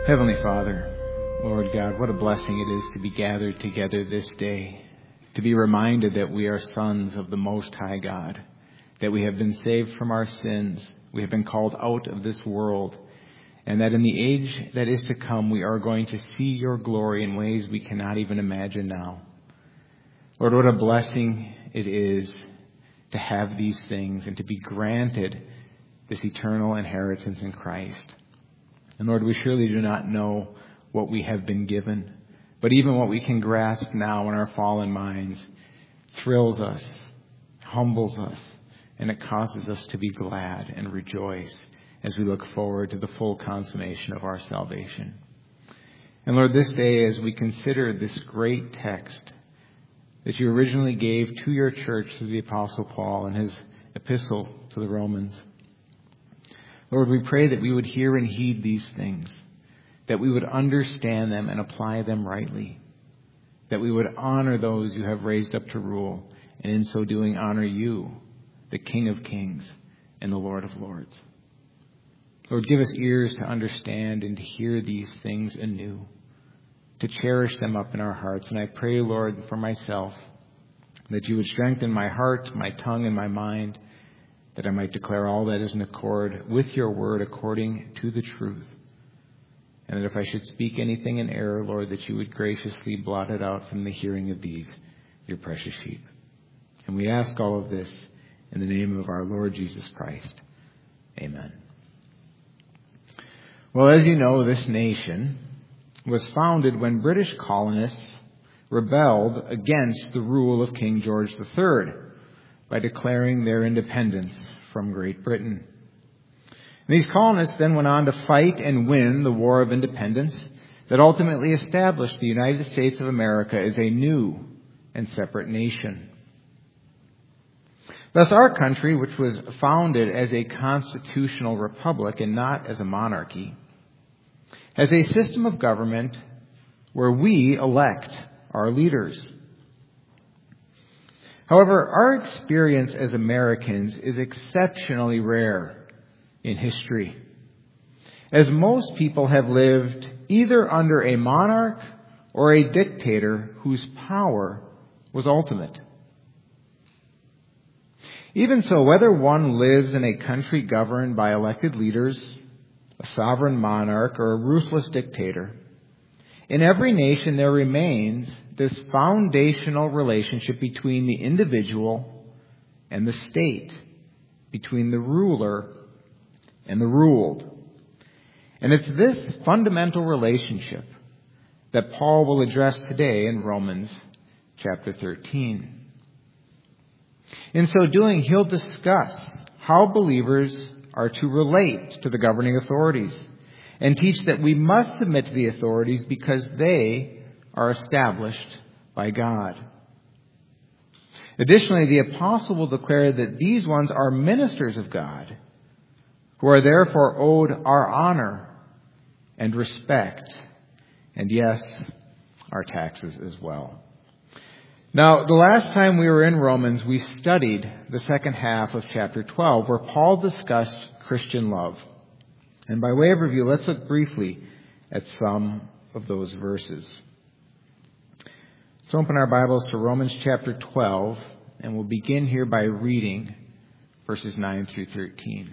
Heavenly Father, Lord God, what a blessing it is to be gathered together this day, to be reminded that we are sons of the Most High God, that we have been saved from our sins, we have been called out of this world, and that in the age that is to come, we are going to see your glory in ways we cannot even imagine now. Lord, what a blessing it is to have these things and to be granted this eternal inheritance in Christ. And Lord, we surely do not know what we have been given, but even what we can grasp now in our fallen minds thrills us, humbles us, and it causes us to be glad and rejoice as we look forward to the full consummation of our salvation. And Lord, this day as we consider this great text that you originally gave to your church through the Apostle Paul in his epistle to the Romans, Lord, we pray that we would hear and heed these things, that we would understand them and apply them rightly, that we would honor those you have raised up to rule, and in so doing honor you, the King of Kings and the Lord of Lords. Lord, give us ears to understand and to hear these things anew, to cherish them up in our hearts. And I pray, Lord, for myself, that you would strengthen my heart, my tongue, and my mind, that I might declare all that is in accord with your word according to the truth. And that if I should speak anything in error, Lord, that you would graciously blot it out from the hearing of these, your precious sheep. And we ask all of this in the name of our Lord Jesus Christ. Amen. Well, as you know, this nation was founded when British colonists rebelled against the rule of King George III by declaring their independence from Great Britain. And these colonists then went on to fight and win the War of Independence that ultimately established the United States of America as a new and separate nation. Thus, our country, which was founded as a constitutional republic and not as a monarchy, has a system of government where we elect our leaders. However, our experience as Americans is exceptionally rare in history, as most people have lived either under a monarch or a dictator whose power was ultimate. Even so, whether one lives in a country governed by elected leaders, a sovereign monarch, or a ruthless dictator, in every nation there remains this foundational relationship between the individual and the state, between the ruler and the ruled. And it's this fundamental relationship that Paul will address today in Romans chapter 13. In so doing, he'll discuss how believers are to relate to the governing authorities and teach that we must submit to the authorities because they are established by God. Additionally, the apostle will declare that these ones are ministers of God, who are therefore owed our honor and respect, and yes, our taxes as well. Now, the last time we were in Romans, we studied the second half of chapter 12, where Paul discussed Christian love. And by way of review, let's look briefly at some of those verses. Let's open our Bibles to Romans chapter 12, and we'll begin here by reading verses 9 through 13.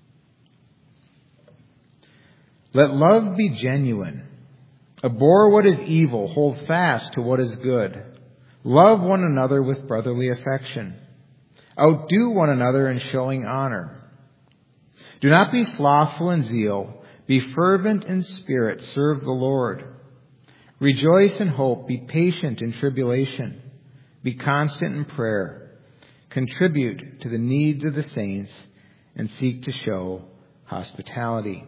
Let love be genuine. Abhor what is evil. Hold fast to what is good. Love one another with brotherly affection. Outdo one another in showing honor. Do not be slothful in zeal. Be fervent in spirit. Serve the Lord. Rejoice in hope. Be patient in tribulation. Be constant in prayer. Contribute to the needs of the saints and seek to show hospitality.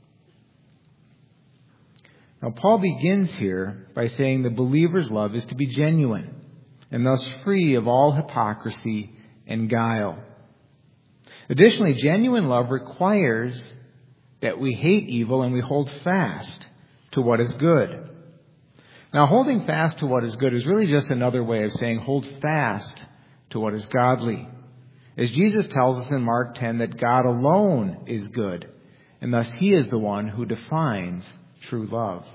Now, Paul begins here by saying the believer's love is to be genuine and thus free of all hypocrisy and guile. Additionally, genuine love requires that we hate evil and we hold fast to what is good. Now, holding fast to what is good is really just another way of saying hold fast to what is godly. As Jesus tells us in Mark 10 that God alone is good, and thus He is the one who defines true love.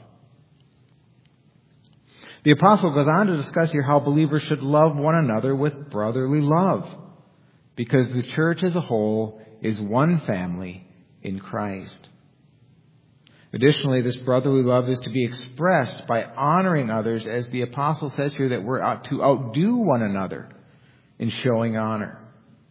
The apostle goes on to discuss here how believers should love one another with brotherly love, because the church as a whole is one family in Christ. Additionally, this brotherly love is to be expressed by honoring others, as the apostle says here that we're to outdo one another in showing honor.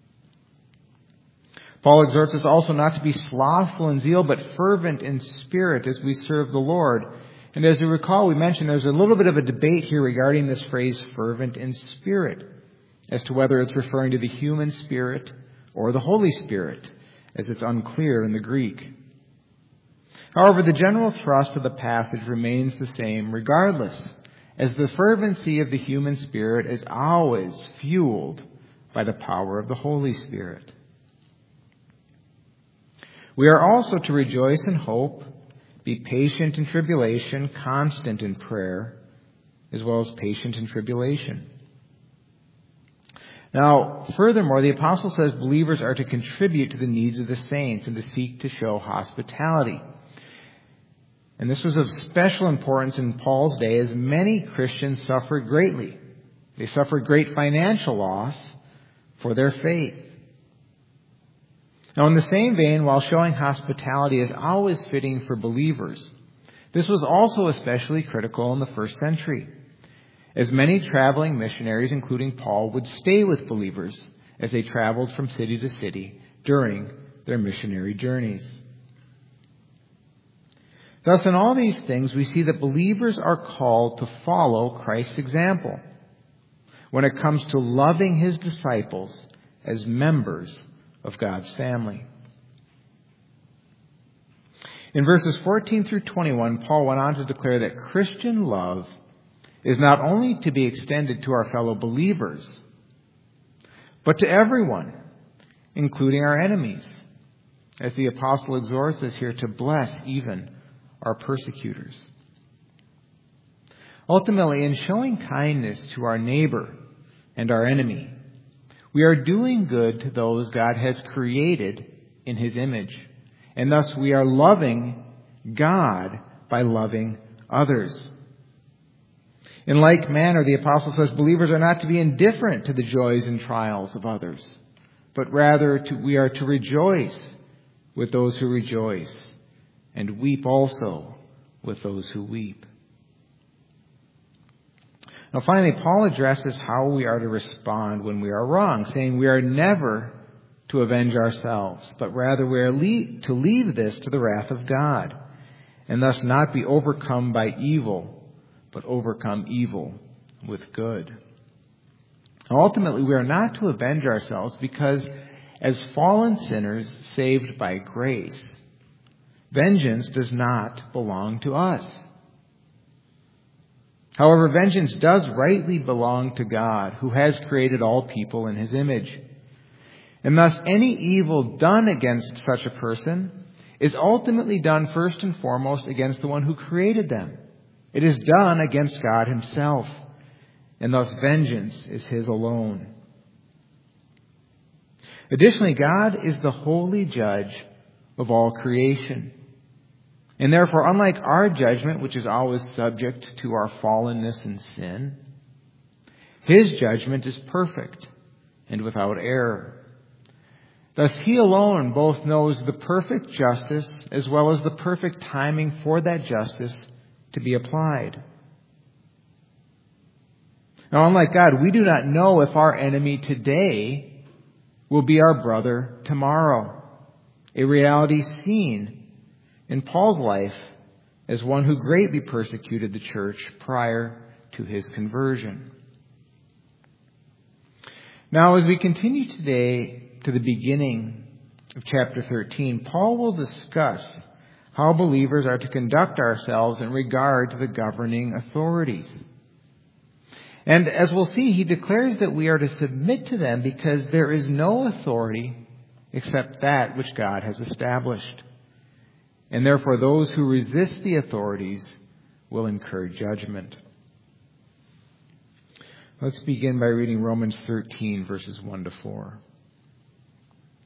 Paul exhorts us also not to be slothful in zeal, but fervent in spirit as we serve the Lord. And as you recall, we mentioned there's a little bit of a debate here regarding this phrase, fervent in spirit, as to whether it's referring to the human spirit or the Holy Spirit, as it's unclear in the Greek. However, the general thrust of the passage remains the same regardless, as the fervency of the human spirit is always fueled by the power of the Holy Spirit. We are also to rejoice in hope, be patient in tribulation, constant in prayer, as well as patient in tribulation. Now, furthermore, the apostle says believers are to contribute to the needs of the saints and to seek to show hospitality. And this was of special importance in Paul's day, as many Christians suffered greatly. They suffered great financial loss for their faith. Now, in the same vein, while showing hospitality is always fitting for believers, this was also especially critical in the first century, as many traveling missionaries, including Paul, would stay with believers as they traveled from city to city during their missionary journeys. Thus, in all these things, we see that believers are called to follow Christ's example when it comes to loving his disciples as members of God's family. In verses 14 through 21, Paul went on to declare that Christian love is not only to be extended to our fellow believers, but to everyone, including our enemies, as the apostle exhorts us here to bless even our persecutors. Ultimately, in showing kindness to our neighbor and our enemy, we are doing good to those God has created in his image. And thus we are loving God by loving others. In like manner, the apostle says believers are not to be indifferent to the joys and trials of others, but rather we are to rejoice with those who rejoice, and weep also with those who weep. Now finally, Paul addresses how we are to respond when we are wrong, saying we are never to avenge ourselves, but rather we are to leave this to the wrath of God, and thus not be overcome by evil, but overcome evil with good. Now, ultimately, we are not to avenge ourselves because as fallen sinners saved by grace, vengeance does not belong to us. However, vengeance does rightly belong to God, who has created all people in his image. And thus, any evil done against such a person is ultimately done first and foremost against the one who created them. It is done against God himself, and thus vengeance is his alone. Additionally, God is the holy judge of all creation. And therefore, unlike our judgment, which is always subject to our fallenness and sin, his judgment is perfect and without error. Thus, he alone both knows the perfect justice as well as the perfect timing for that justice to be applied. Now, unlike God, we do not know if our enemy today will be our brother tomorrow, a reality seen in Paul's life as one who greatly persecuted the church prior to his conversion. Now, as we continue today to the beginning of chapter 13, Paul will discuss how believers are to conduct ourselves in regard to the governing authorities. And as we'll see, he declares that we are to submit to them because there is no authority except that which God has established. And therefore, those who resist the authorities will incur judgment. Let's begin by reading Romans 13, verses 1 to 4.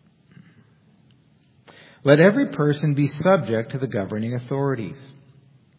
Let every person be subject to the governing authorities,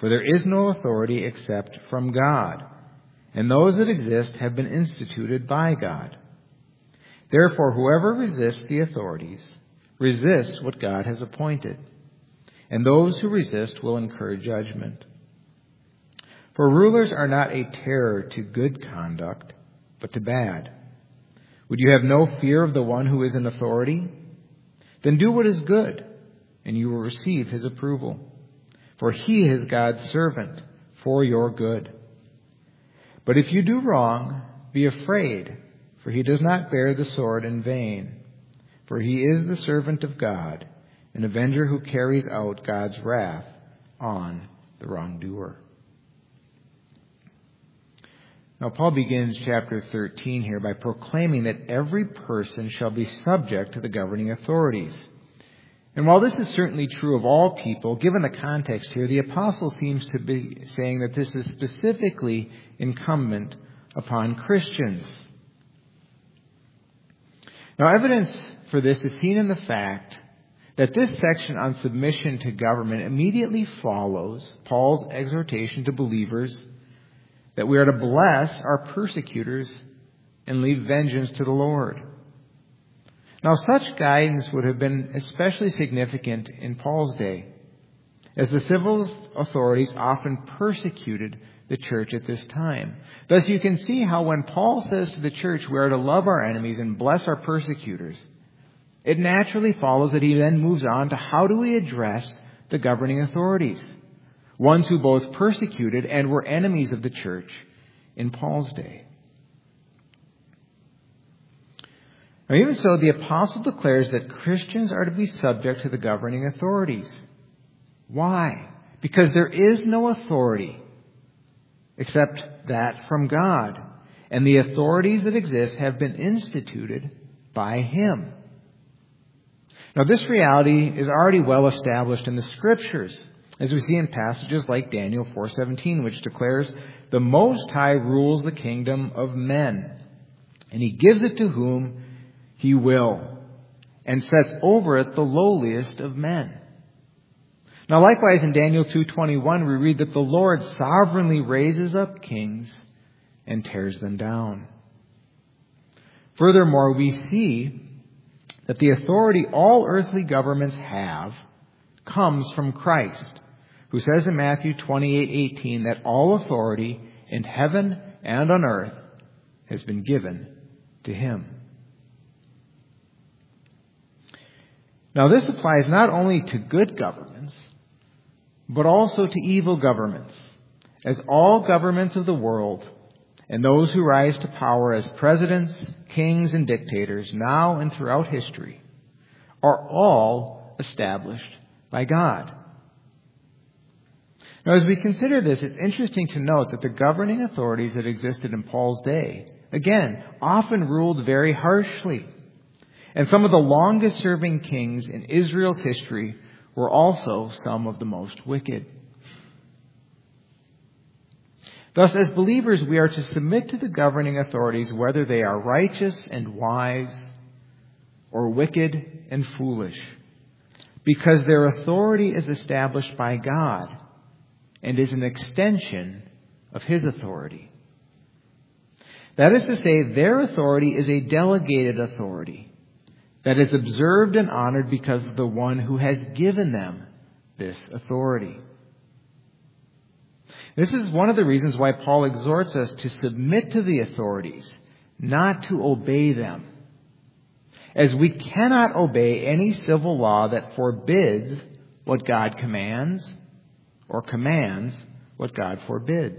For there is no authority except from God, and those that exist have been instituted by God. Therefore, whoever resists the authorities resists what God has appointed, and those who resist will incur judgment. For rulers are not a terror to good conduct, but to bad. Would you have no fear of the one who is in authority? Then do what is good, and you will receive his approval. For he is God's servant for your good. But if you do wrong, be afraid, for he does not bear the sword in vain. For he is the servant of God, an avenger who carries out God's wrath on the wrongdoer. Now, Paul begins chapter 13 here by proclaiming that every person shall be subject to the governing authorities. And while this is certainly true of all people, given the context here, the apostle seems to be saying that this is specifically incumbent upon Christians. Now, evidence for this is seen in the fact that this section on submission to government immediately follows Paul's exhortation to believers that we are to bless our persecutors and leave vengeance to the Lord. Now, such guidance would have been especially significant in Paul's day, as the civil authorities often persecuted the church at this time. Thus, you can see how when Paul says to the church we are to love our enemies and bless our persecutors, it naturally follows that he then moves on to how do we address the governing authorities, ones who both persecuted and were enemies of the church in Paul's day. Now, even so, the apostle declares that Christians are to be subject to the governing authorities. Why? Because there is no authority except that from God, and the authorities that exist have been instituted by Him. Now, this reality is already well established in the Scriptures, as we see in passages like Daniel 4:17, which declares, "The Most High rules the kingdom of men, and He gives it to whom He will, and sets over it the lowliest of men." Now, likewise, in Daniel 2:21, we read that the Lord sovereignly raises up kings and tears them down. Furthermore, we see that the authority all earthly governments have comes from Christ, who says in Matthew 28:18 that all authority in heaven and on earth has been given to Him. Now, this applies not only to good governments, but also to evil governments, as all governments of the world and those who rise to power as presidents, kings, and dictators now and throughout history are all established by God. Now, as we consider this, it's interesting to note that the governing authorities that existed in Paul's day, again, often ruled very harshly. And some of the longest-serving kings in Israel's history were also some of the most wicked. Thus, as believers, we are to submit to the governing authorities whether they are righteous and wise or wicked and foolish, because their authority is established by God and is an extension of His authority. That is to say, their authority is a delegated authority that is observed and honored because of the one who has given them this authority. This is one of the reasons why Paul exhorts us to submit to the authorities, not to obey them, as we cannot obey any civil law that forbids what God commands or commands what God forbids.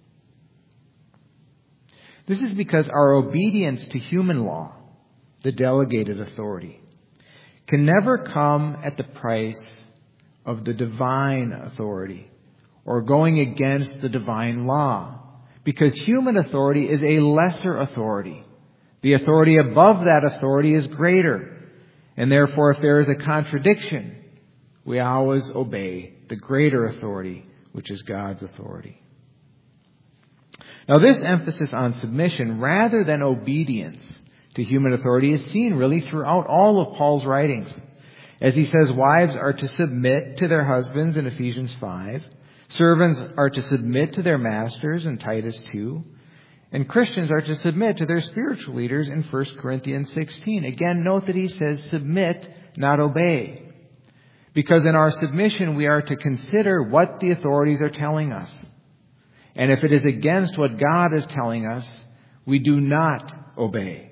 This is because our obedience to human law, the delegated authority, can never come at the price of the divine authority or going against the divine law, because human authority is a lesser authority. The authority above that authority is greater, and therefore if there is a contradiction, we always obey the greater authority, which is God's authority. Now, this emphasis on submission rather than obedience to human authority is seen really throughout all of Paul's writings. As he says, wives are to submit to their husbands in Ephesians 5, Servants are to submit to their masters in Titus 2. And Christians are to submit to their spiritual leaders in 1 Corinthians 16. Again, note that he says submit, not obey. Because in our submission, we are to consider what the authorities are telling us. And if it is against what God is telling us, we do not obey.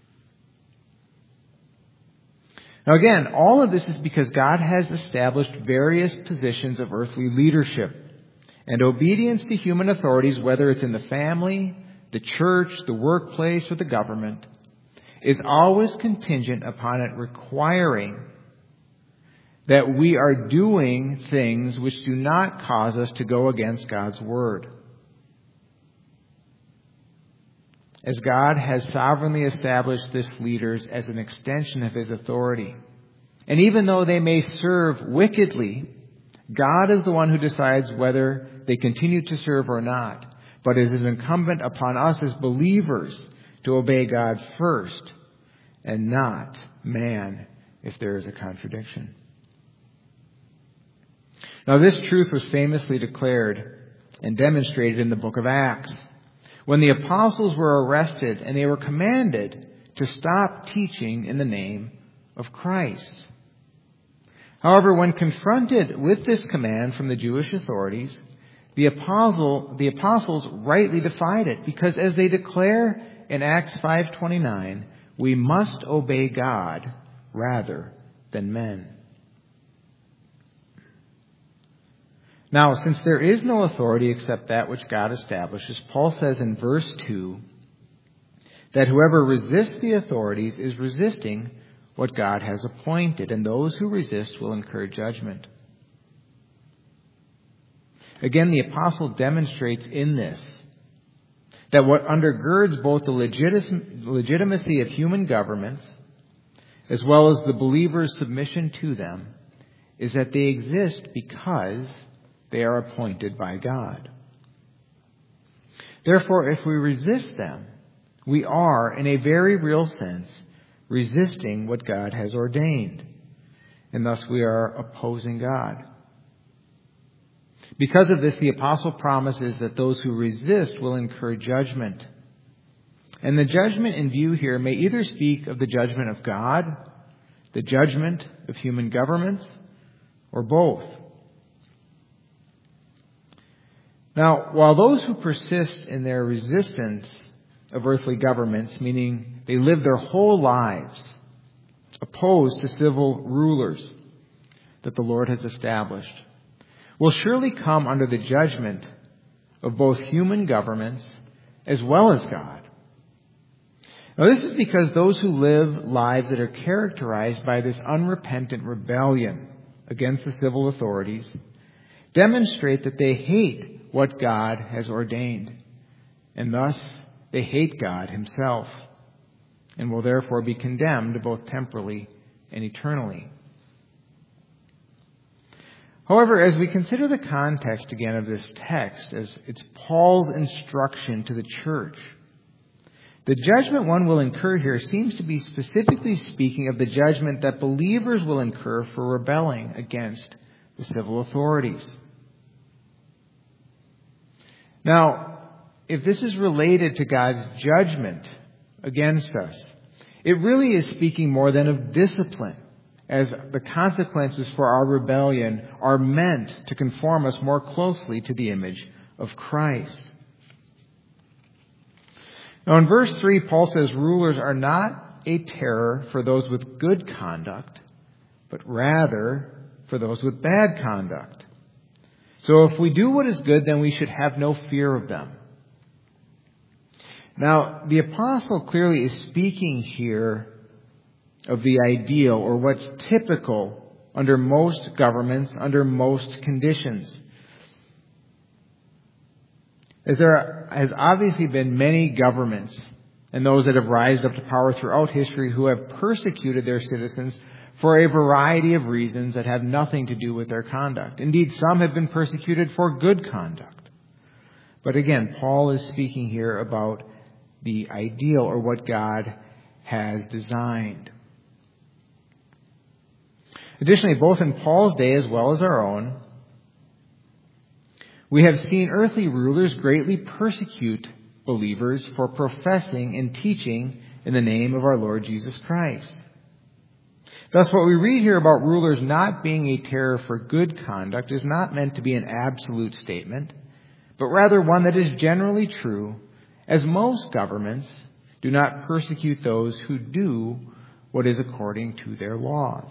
Now again, all of this is because God has established various positions of earthly leadership. And obedience to human authorities, whether it's in the family, the church, the workplace, or the government, is always contingent upon it requiring that we are doing things which do not cause us to go against God's word. As God has sovereignly established this leaders as an extension of His authority. And even though they may serve wickedly, God is the one who decides whether they continue to serve or not. But it is incumbent upon us as believers to obey God first and not man if there is a contradiction. Now this truth was famously declared and demonstrated in the book of Acts, when the apostles were arrested and they were commanded to stop teaching in the name of Christ. However, when confronted with this command from the Jewish authorities, the apostles rightly defied it, because as they declare in Acts 5:29, we must obey God rather than men. Now, since there is no authority except that which God establishes, Paul says in verse 2 that whoever resists the authorities is resisting what God has appointed, and those who resist will incur judgment. Again, the apostle demonstrates in this that what undergirds both the legitimacy of human governments as well as the believer's submission to them is that they exist because they are appointed by God. Therefore, if we resist them, we are, in a very real sense, resisting what God has ordained, and thus we are opposing God. Because of this, the apostle promises that those who resist will incur judgment. And the judgment in view here may either speak of the judgment of God, the judgment of human governments, or both. Now, while those who persist in their resistance of earthly governments, meaning they live their whole lives opposed to civil rulers that the Lord has established, will surely come under the judgment of both human governments as well as God. Now, this is because those who live lives that are characterized by this unrepentant rebellion against the civil authorities demonstrate that they hate what God has ordained, and thus they hate God Himself, and will therefore be condemned both temporally and eternally. However, as we consider the context again of this text, as it's Paul's instruction to the church, the judgment one will incur here seems to be specifically speaking of the judgment that believers will incur for rebelling against the civil authorities. Now, if this is related to God's judgment against us, it really is speaking more than of discipline, as the consequences for our rebellion are meant to conform us more closely to the image of Christ. Now in verse 3, Paul says rulers are not a terror for those with good conduct, but rather for those with bad conduct. So if we do what is good, then we should have no fear of them. Now, the apostle clearly is speaking here of the ideal, or what's typical under most governments, under most conditions. As there has obviously been many governments and those that have risen up to power throughout history who have persecuted their citizens for a variety of reasons that have nothing to do with their conduct. Indeed, some have been persecuted for good conduct. But again, Paul is speaking here about the ideal, or what God has designed. Additionally, both in Paul's day as well as our own, We have seen earthly rulers greatly persecute believers for professing and teaching in the name of our Lord Jesus Christ. Thus, what we read here about rulers not being a terror for good conduct is not meant to be an absolute statement, but rather one that is generally true, as most governments do not persecute those who do what is according to their laws.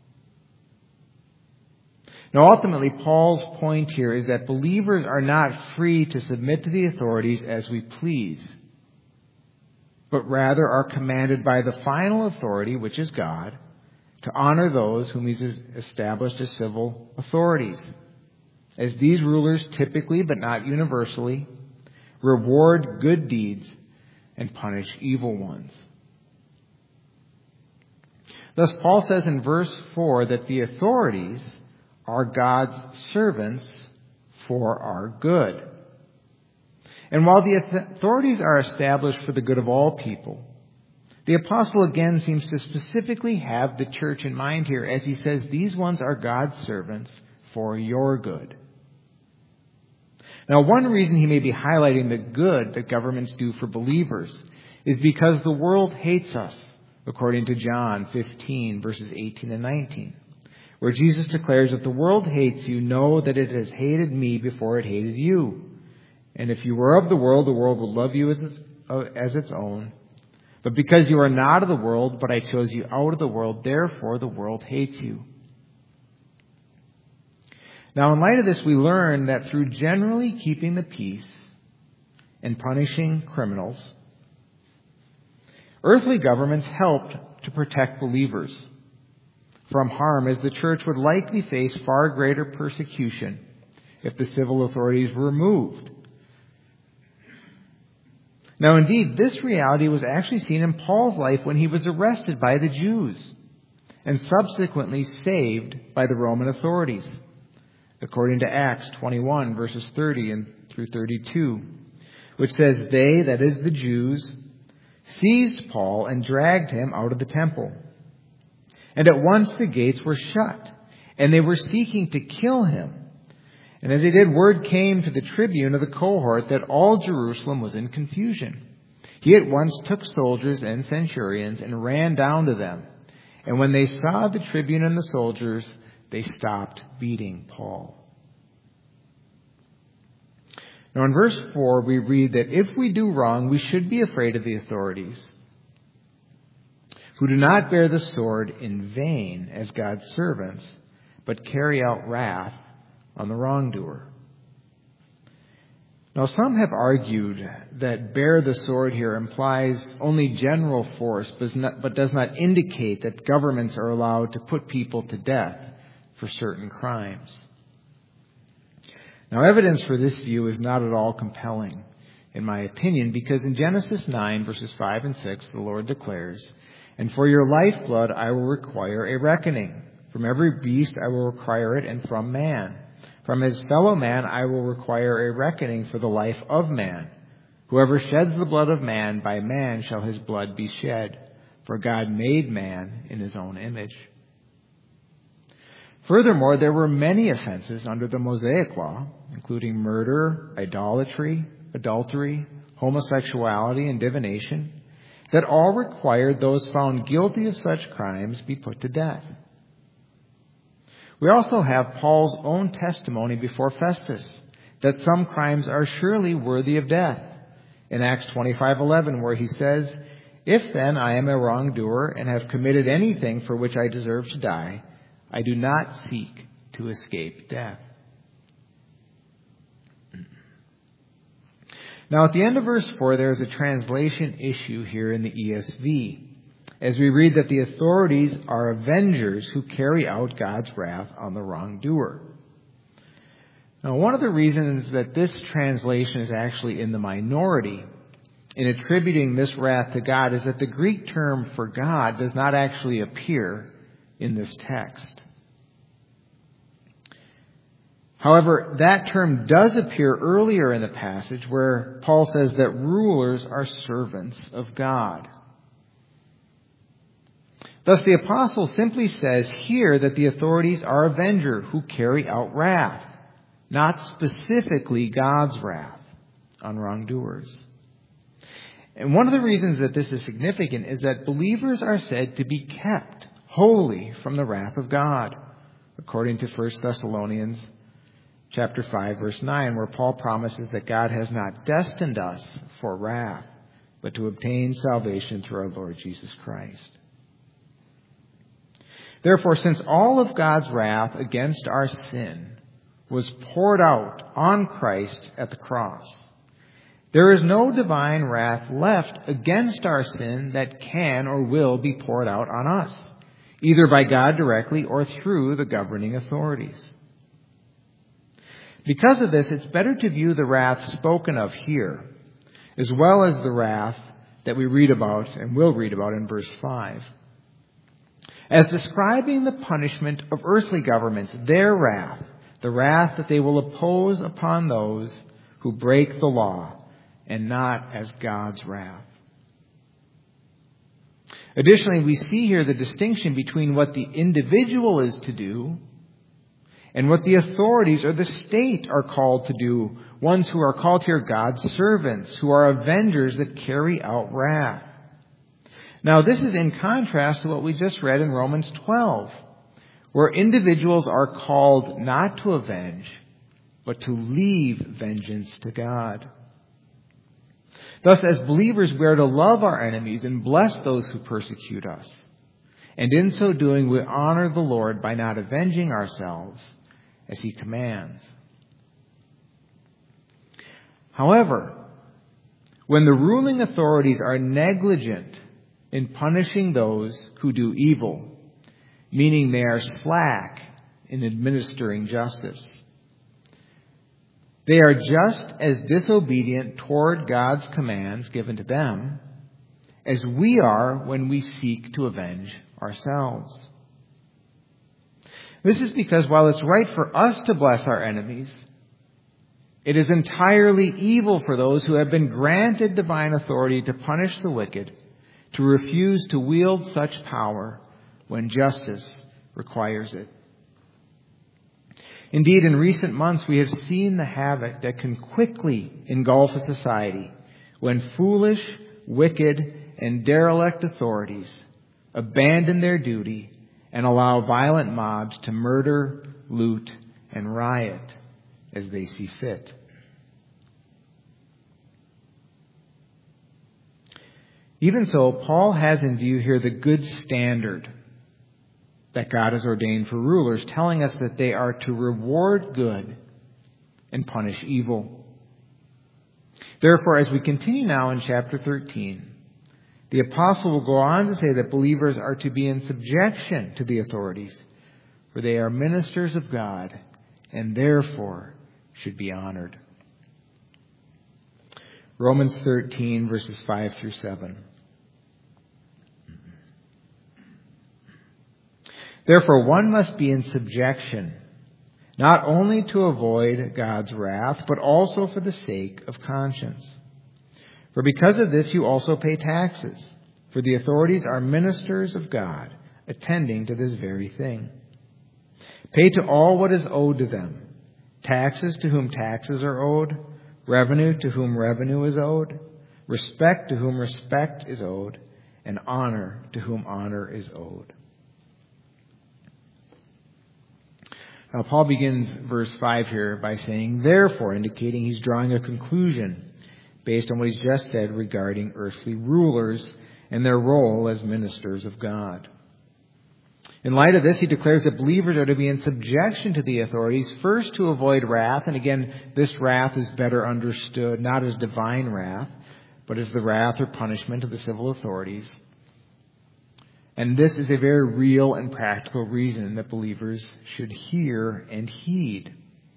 Now, ultimately, Paul's point here is that believers are not free to submit to the authorities as we please, but rather are commanded by the final authority, which is God, to honor those whom He's established as civil authorities, as these rulers typically, but not universally, reward good deeds and punish evil ones. Thus, Paul says in verse 4 that the authorities are God's servants for our good. And while the authorities are established for the good of all people, the apostle again seems to specifically have the church in mind here as he says these ones are God's servants for your good. Now, one reason he may be highlighting the good that governments do for believers is because the world hates us, according to John 15, verses 18 and 19, where Jesus declares, if the world hates you, know that it has hated me before it hated you. And if you were of the world would love you as its own. But because you are not of the world, but I chose you out of the world, therefore the world hates you. Now, in light of this, we learn that through generally keeping the peace and punishing criminals, earthly governments helped to protect believers from harm, as the church would likely face far greater persecution if the civil authorities were removed. Now, indeed, this reality was actually seen in Paul's life when he was arrested by the Jews and subsequently saved by the Roman authorities, according to Acts 21, verses 30 and through 32, which says, they, that is the Jews, seized Paul and dragged him out of the temple. And at once the gates were shut, and they were seeking to kill him. And as they did, word came to the tribune of the cohort that all Jerusalem was in confusion. He at once took soldiers and centurions and ran down to them. And when they saw the tribune and the soldiers, they stopped beating Paul. Now in verse 4, we read that if we do wrong, we should be afraid of the authorities, who do not bear the sword in vain as God's servants, but carry out wrath on the wrongdoer. Now, some have argued that bear the sword here implies only general force, but does not indicate that governments are allowed to put people to death for certain crimes. Now, evidence for this view is not at all compelling, in my opinion, because in Genesis 9, verses 5 and 6, the Lord declares, and for your lifeblood I will require a reckoning. From every beast I will require it, and from man. From his fellow man I will require a reckoning for the life of man. Whoever sheds the blood of man, by man shall his blood be shed. For God made man in his own image. Furthermore, there were many offenses under the Mosaic law, including murder, idolatry, adultery, homosexuality, and divination, that all required those found guilty of such crimes be put to death. We also have Paul's own testimony before Festus that some crimes are surely worthy of death. In Acts 25:11, where he says, if then I am a wrongdoer and have committed anything for which I deserve to die, I do not seek to escape death. Now, at the end of verse 4, there is a translation issue here in the ESV, as we read that the authorities are avengers who carry out God's wrath on the wrongdoer. Now, one of the reasons that this translation is actually in the minority in attributing this wrath to God is that the Greek term for God does not actually appear in this text. However, that term does appear earlier in the passage where Paul says that rulers are servants of God. Thus, the apostle simply says here that the authorities are avengers who carry out wrath, not specifically God's wrath on wrongdoers. And one of the reasons that this is significant is that believers are said to be kept holy from the wrath of God, according to 1 Thessalonians chapter 5, verse 9, where Paul promises that God has not destined us for wrath, but to obtain salvation through our Lord Jesus Christ. Therefore, since all of God's wrath against our sin was poured out on Christ at the cross, there is no divine wrath left against our sin that can or will be poured out on us, either by God directly or through the governing authorities. Because of this, it's better to view the wrath spoken of here, as well as the wrath that we read about and will read about in verse 5, as describing the punishment of earthly governments, their wrath, the wrath that they will oppose upon those who break the law, and not as God's wrath. Additionally, we see here the distinction between what the individual is to do and what the authorities or the state are called to do, ones who are called here God's servants, who are avengers that carry out wrath. Now, this is in contrast to what we just read in Romans 12, where individuals are called not to avenge, but to leave vengeance to God. Thus, as believers, we are to love our enemies and bless those who persecute us. And in so doing, we honor the Lord by not avenging ourselves as He commands. However, when the ruling authorities are negligent in punishing those who do evil, meaning they are slack in administering justice, they are just as disobedient toward God's commands given to them as we are when we seek to avenge ourselves. This is because while it's right for us to bless our enemies, it is entirely evil for those who have been granted divine authority to punish the wicked to refuse to wield such power when justice requires it. Indeed, in recent months, we have seen the havoc that can quickly engulf a society when foolish, wicked, and derelict authorities abandon their duty and allow violent mobs to murder, loot, and riot as they see fit. Even so, Paul has in view here the good standard that God has ordained for rulers, telling us that they are to reward good and punish evil. Therefore, as we continue now in chapter 13, the apostle will go on to say that believers are to be in subjection to the authorities, for they are ministers of God and therefore should be honored. Romans 13, verses 5 through 7. Therefore, one must be in subjection, not only to avoid God's wrath, but also for the sake of conscience. For because of this, you also pay taxes, for the authorities are ministers of God, attending to this very thing. Pay to all what is owed to them, taxes to whom taxes are owed, revenue to whom revenue is owed, respect to whom respect is owed, and honor to whom honor is owed. Now, Paul begins verse 5 here by saying, therefore, indicating he's drawing a conclusion based on what he's just said regarding earthly rulers and their role as ministers of God. In light of this, he declares that believers are to be in subjection to the authorities, first to avoid wrath. And again, this wrath is better understood not as divine wrath, but as the wrath or punishment of the civil authorities. And this is a very real and practical reason that believers should hear and heed.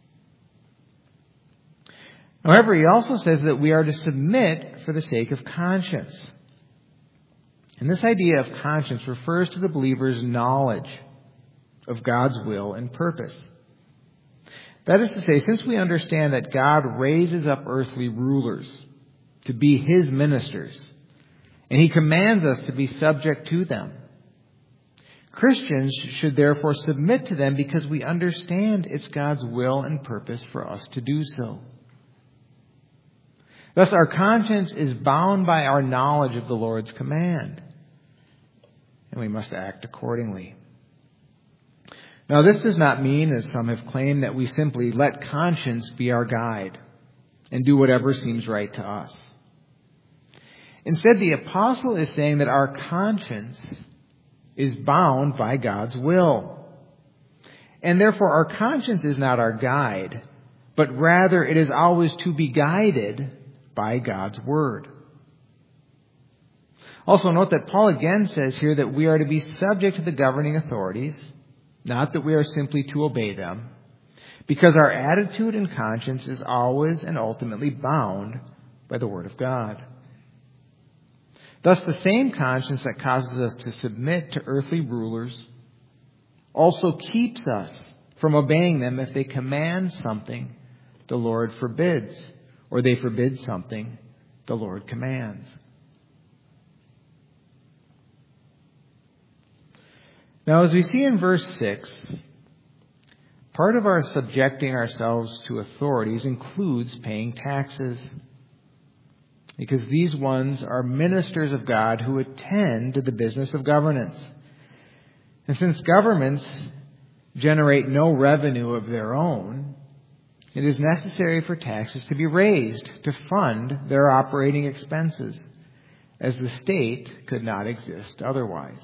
However, he also says that we are to submit for the sake of conscience. And this idea of conscience refers to the believer's knowledge of God's will and purpose. That is to say, since we understand that God raises up earthly rulers to be His ministers, and He commands us to be subject to them, Christians should therefore submit to them because we understand it's God's will and purpose for us to do so. Thus, our conscience is bound by our knowledge of the Lord's command, and we must act accordingly. Now, this does not mean, as some have claimed, that we simply let conscience be our guide and do whatever seems right to us. Instead, the apostle is saying that our conscience is bound by God's will. And therefore, our conscience is not our guide, but rather it is always to be guided by God's word. Also note that Paul again says here that we are to be subject to the governing authorities, not that we are simply to obey them, because our attitude and conscience is always and ultimately bound by the word of God. Thus, the same conscience that causes us to submit to earthly rulers also keeps us from obeying them if they command something the Lord forbids, or they forbid something the Lord commands. Now, as we see in verse 6, part of our subjecting ourselves to authorities includes paying taxes, because these ones are ministers of God who attend to the business of governance. And since governments generate no revenue of their own, it is necessary for taxes to be raised to fund their operating expenses, as the state could not exist otherwise.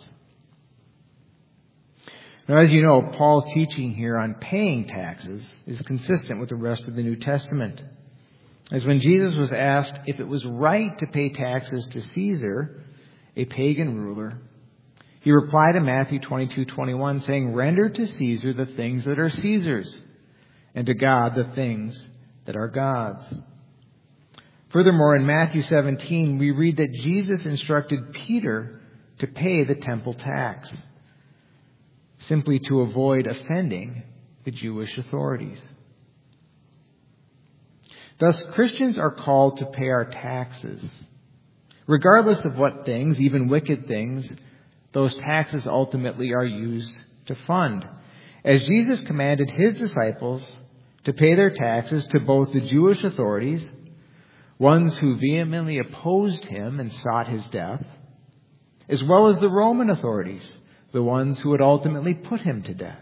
Now, as you know, Paul's teaching here on paying taxes is consistent with the rest of the New Testament. As when Jesus was asked if it was right to pay taxes to Caesar, a pagan ruler, he replied in Matthew 22:21, saying, "Render to Caesar the things that are Caesar's, and to God the things that are God's." Furthermore, in Matthew 17, we read that Jesus instructed Peter to pay the temple tax, simply to avoid offending the Jewish authorities. Thus, Christians are called to pay our taxes. Regardless of what things, even wicked things, those taxes ultimately are used to fund. As Jesus commanded his disciples to pay their taxes to both the Jewish authorities, ones who vehemently opposed him and sought his death, as well as the Roman authorities, the ones who would ultimately put him to death.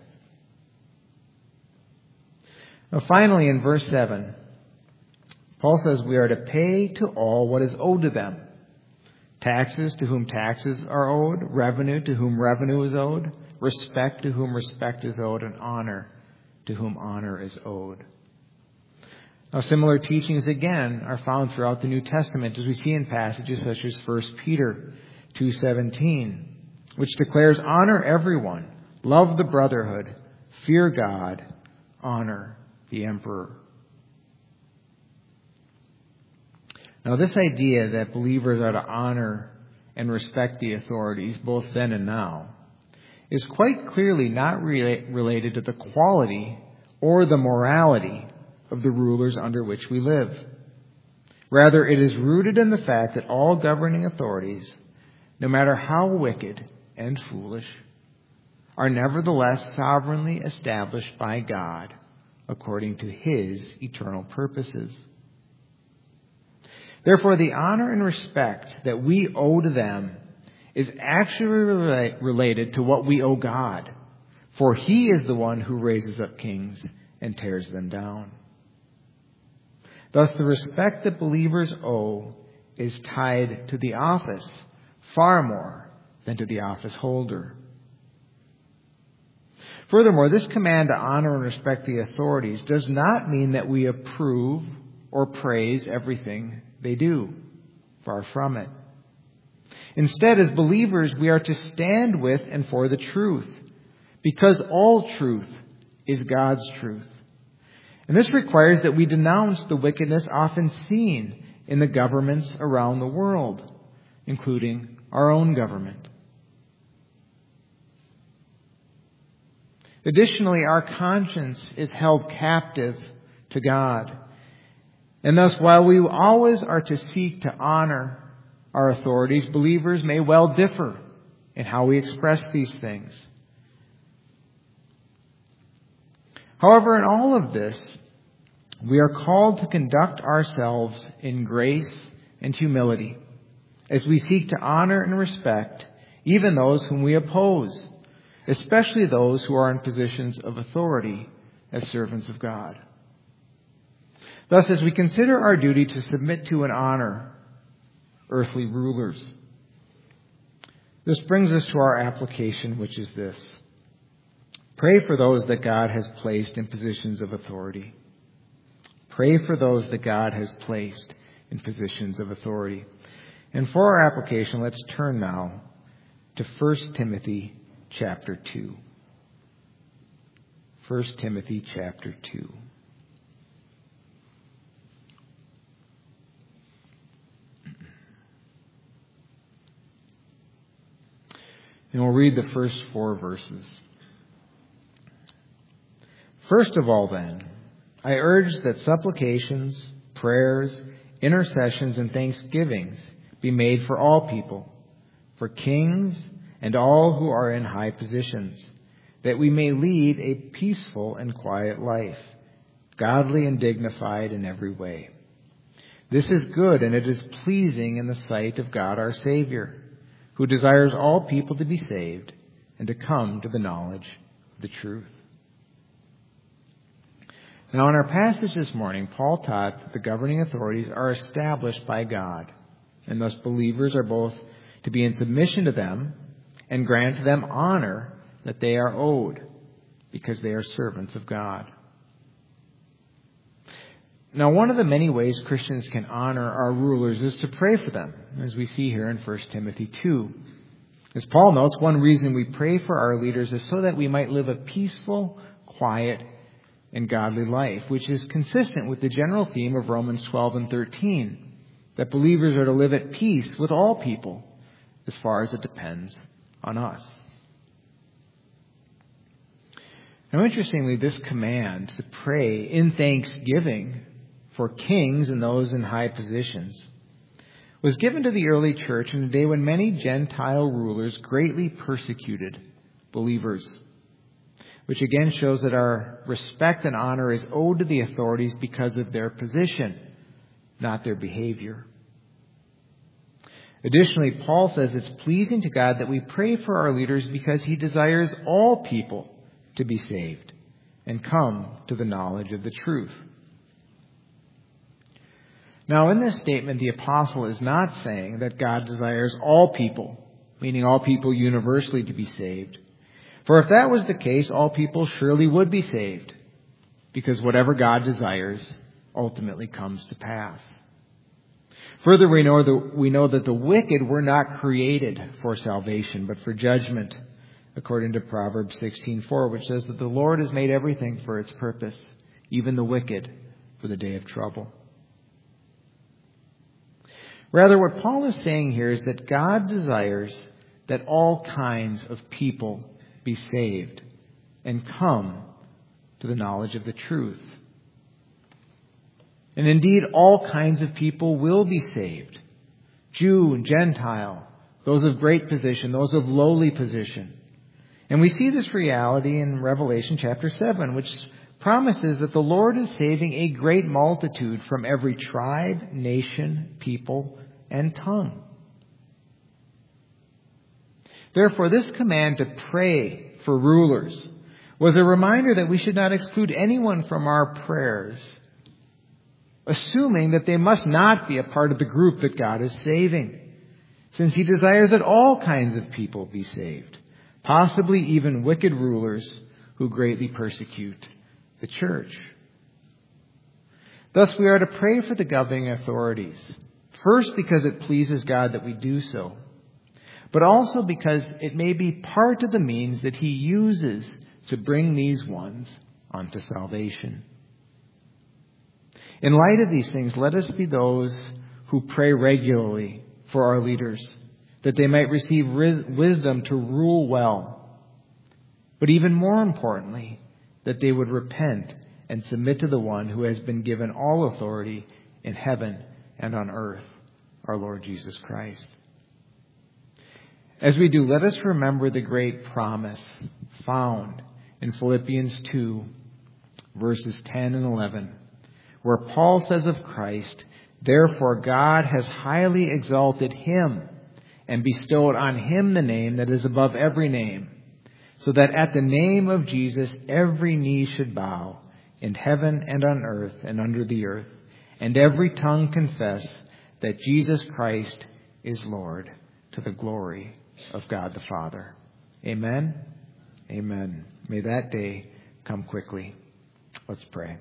Now, finally, in verse 7, Paul says we are to pay to all what is owed to them. Taxes to whom taxes are owed, revenue to whom revenue is owed, respect to whom respect is owed, and honor to whom honor is owed. Now, similar teachings again are found throughout the New Testament, as we see in passages such as 1 Peter 2:17, which declares, "Honor everyone, love the brotherhood, fear God, honor the emperor." Now, this idea that believers are to honor and respect the authorities, both then and now, is quite clearly not related to the quality or the morality of the rulers under which we live. Rather, it is rooted in the fact that all governing authorities, no matter how wicked and foolish, are nevertheless sovereignly established by God according to his eternal purposes. Therefore, the honor and respect that we owe to them is actually related to what we owe God, for he is the one who raises up kings and tears them down. Thus, the respect that believers owe is tied to the office far more than to the office holder. Furthermore, this command to honor and respect the authorities does not mean that we approve or praise everything they do. Far from it. Instead, as believers, we are to stand with and for the truth, because all truth is God's truth. And this requires that we denounce the wickedness often seen in the governments around the world, including our own government. Additionally, our conscience is held captive to God. And thus, while we always are to seek to honor our authorities, believers may well differ in how we express these things. However, in all of this, we are called to conduct ourselves in grace and humility as we seek to honor and respect even those whom we oppose, especially those who are in positions of authority as servants of God. Thus, as we consider our duty to submit to and honor earthly rulers, this brings us to our application, which is this: pray for those that God has placed in positions of authority. Pray for those that God has placed in positions of authority. And for our application, let's turn now to 1 Timothy chapter 2. 1 Timothy chapter 2. And we'll read the first 4 verses. First of all, then, I urge that supplications, prayers, intercessions, and thanksgivings be made for all people, for kings and all who are in high positions, that we may lead a peaceful and quiet life, godly and dignified in every way. This is good, and it is pleasing in the sight of God our Savior, who desires all people to be saved and to come to the knowledge of the truth. Now, in our passage this morning, Paul taught that the governing authorities are established by God, and thus believers are both to be in submission to them and grant to them honor that they are owed, because they are servants of God. Now, one of the many ways Christians can honor our rulers is to pray for them, as we see here in 1 Timothy 2. As Paul notes, one reason we pray for our leaders is so that we might live a peaceful, quiet, and godly life, which is consistent with the general theme of Romans 12 and 13, that believers are to live at peace with all people as far as it depends on us. Now, interestingly, this command to pray in thanksgiving for kings and those in high positions was given to the early church in a day when many Gentile rulers greatly persecuted believers, which again shows that our respect and honor is owed to the authorities because of their position, not their behavior. Additionally, Paul says it's pleasing to God that we pray for our leaders because he desires all people to be saved and come to the knowledge of the truth. Now, in this statement, the apostle is not saying that God desires all people, meaning all people universally, to be saved. For if that was the case, all people surely would be saved, because whatever God desires ultimately comes to pass. Further, we know that the wicked were not created for salvation, but for judgment, according to Proverbs 16:4, which says that the Lord has made everything for its purpose, even the wicked for the day of trouble. Rather, what Paul is saying here is that God desires that all kinds of people be saved and come to the knowledge of the truth. And indeed, all kinds of people will be saved. Jew and Gentile, those of great position, those of lowly position. And we see this reality in Revelation chapter 7, which promises that the Lord is saving a great multitude from every tribe, nation, people, and tongue. Therefore, this command to pray for rulers was a reminder that we should not exclude anyone from our prayers, assuming that they must not be a part of the group that God is saving, since he desires that all kinds of people be saved, possibly even wicked rulers who greatly persecute the church. Thus, we are to pray for the governing authorities, first because it pleases God that we do so, but also because it may be part of the means that he uses to bring these ones unto salvation. In light of these things, let us be those who pray regularly for our leaders, that they might receive wisdom to rule well, but even more importantly, that they would repent and submit to the one who has been given all authority in heaven and on earth, our Lord Jesus Christ. As we do, let us remember the great promise found in Philippians 2, verses 10 and 11, where Paul says of Christ, "Therefore God has highly exalted him and bestowed on him the name that is above every name, so that at the name of Jesus every knee should bow, in heaven and on earth and under the earth, and every tongue confess that Jesus Christ is Lord, to the glory of God the Father." Amen. Amen. May that day come quickly. Let's pray.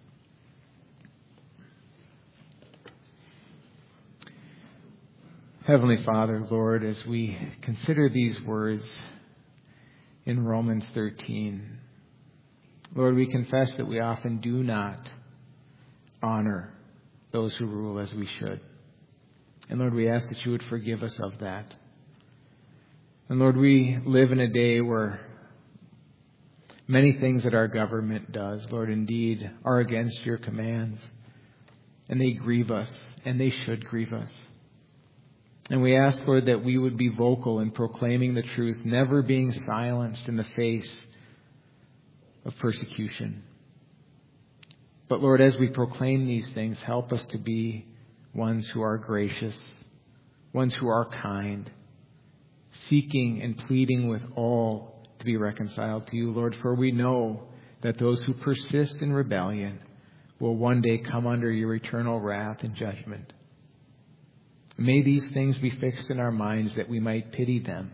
Heavenly Father, Lord, as we consider these words in Romans 13, Lord, we confess that we often do not honor those who rule as we should. And Lord, we ask that you would forgive us of that. And Lord, we live in a day where many things that our government does, Lord, indeed are against your commands. And they grieve us, and they should grieve us. And we ask, Lord, that we would be vocal in proclaiming the truth, never being silenced in the face of persecution. But Lord, as we proclaim these things, help us to be ones who are gracious, ones who are kind, seeking and pleading with all to be reconciled to you, Lord, for we know that those who persist in rebellion will one day come under your eternal wrath and judgment. May these things be fixed in our minds that we might pity them,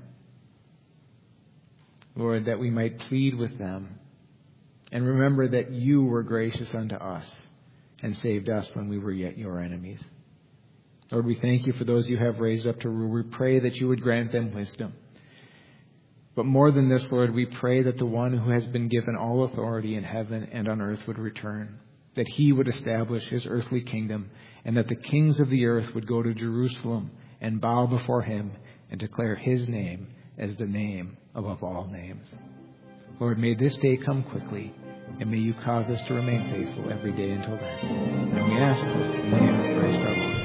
Lord, that we might plead with them, and remember that you were gracious unto us and saved us when we were yet your enemies. Lord, we thank you for those you have raised up to rule. We pray that you would grant them wisdom. But more than this, Lord, we pray that the one who has been given all authority in heaven and on earth would return, that he would establish his earthly kingdom, and that the kings of the earth would go to Jerusalem and bow before him and declare his name as the name above all names. Lord, may this day come quickly, and may you cause us to remain faithful every day until then. And we ask this in the name of Christ our Lord.